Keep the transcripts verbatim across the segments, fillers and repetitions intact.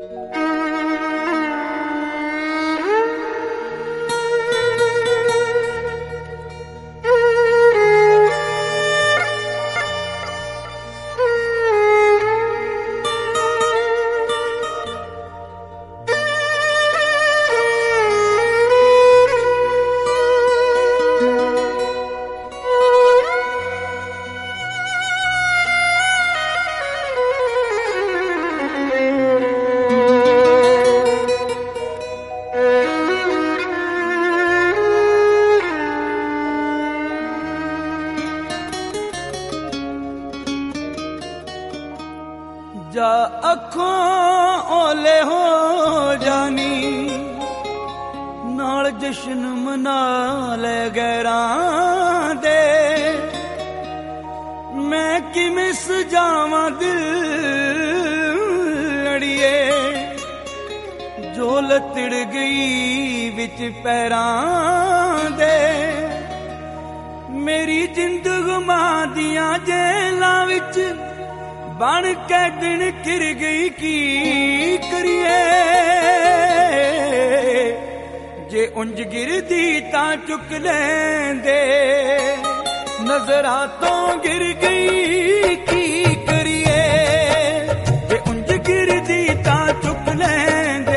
जा अखों ओले हो जानी नाल जशन मना ले गैरां दे मैं किवें सजावां दिल अड़िए जो लतड़ गई विच पैरां दे मेरी जिंदगी मां दियां जेलां विच बन के दिन किर गई की करिए जे उंज गिरदी तां चुक लेंदे नजरां तो गिर गई की करिए जे उंज गिरदी तां चुक लेंदे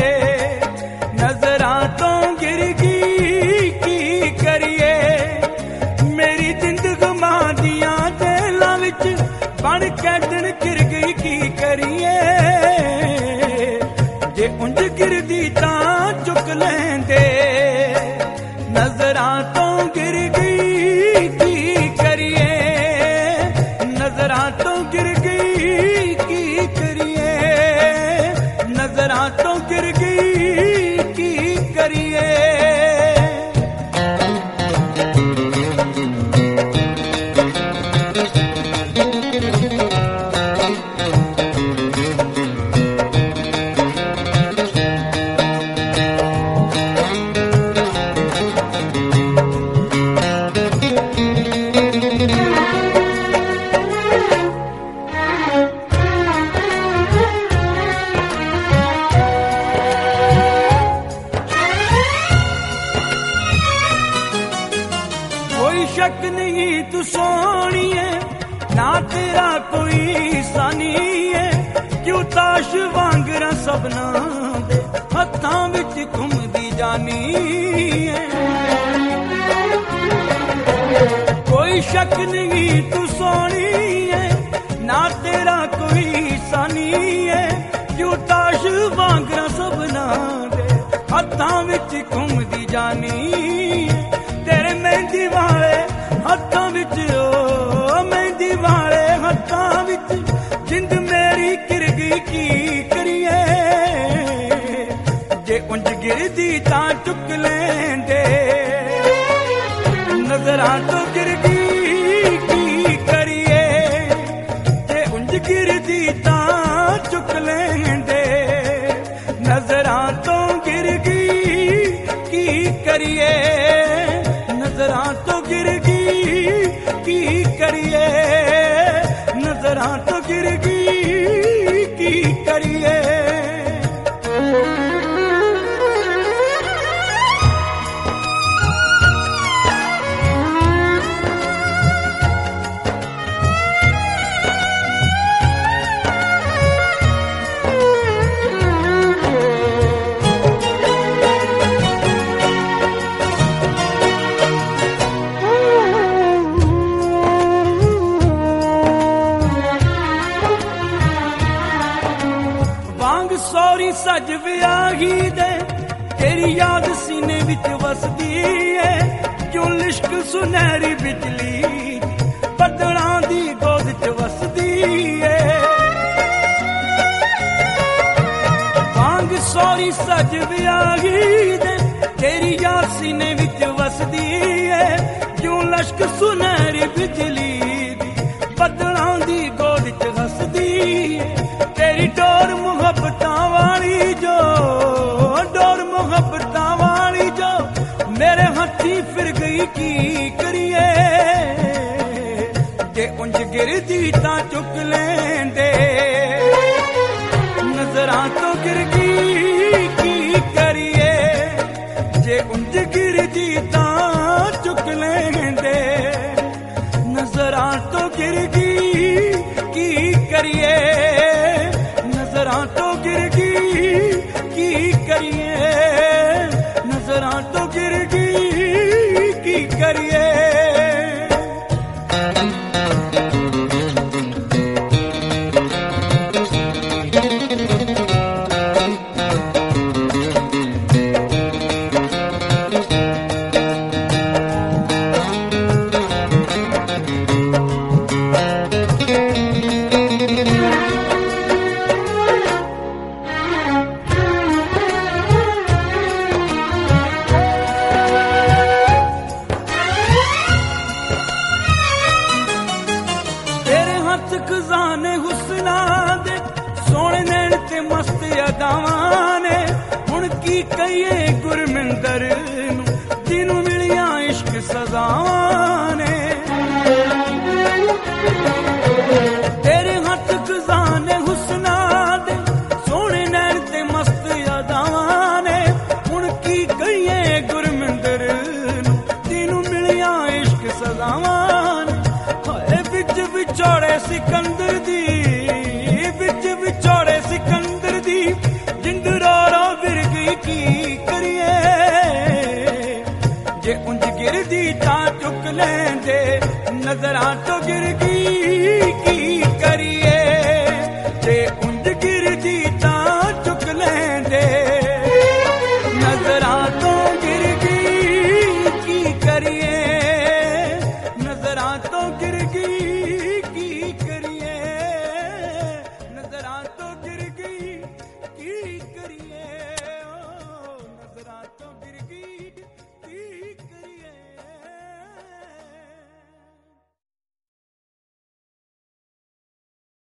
नजरां तो गिर गई की करिए मेरी जिंदगी मां दियां जेलां विच बन के दिन गिर गई की करिए जे उंज गिरदी तां चुक लेंदे नजरां तो गिर गई की करिए नजरां तो गिर गई की करिए नजरां तो गिर गई की करिए शक नहीं तू सोनी है ना तेरा कोई सानी है क्यों ताश वांगरा सबना दे हत्थां विच घुमदी जानी है कोई शक नहीं तू सोनी है ना तेरा कोई सानी है क्यों ताश वांगरा सबना दे हत्थां विच घुमदी जानी है तेरे मेहंदी वाले हत्थां विच ओ मेहंदी वाले हत्थां विच जिंद मेरी किर गई की करिए जे उंज गिरदी तां चुक लेंदे नजरां तो गिर गई की करिए जे उंज गिरदी तां चुक लेंदे नजरां तो गिर गई की करिए नजरां तो गिर गई की करिए नजरां तो गिर गई की करिए सौरी सज वियाही दे तेरी याद सीने विच वसदी है क्यों लिश्क सुनहरी बिजली बदलां दी गोद च वसदी है वांग सौरी सज वियाही दे तेरी याद सीने विच वसदी है क्यों लिश्क सुनहरी बिजली बदलां दी गोद च वसदी है तेरी डोर मुहब्बतां वाली जो डोर मुहब्बतां वाली जो मेरे हथी फिर गई की करिए जे उंज गिरदी तां चुक लेंदे नजरां तो करिए नजरां तो गिर गई की करिए नजरां तो गिर गई की करिए खजाने हुस्ना दे सोने नैन ते मस्त अदावां ने हुण की कहिए गुरमिंदर नूं जिन्नू मिलियां इश्क सजावां ने तेरे हथ खजाने हुस्ना दे सोने नैन ते मस्त अदावां ने हुण की कहिए गुरमिंदर नूं जिन्नू मिलियां इश्क सजावां ने हाय विच विछोड़े सिकंदर दी विच विछोड़े सिकंदर दी जिंदरारा विर गई की करिए जे उंज गिरदी तां चुक लेंदे नजरां तो गिर गई की करिए जे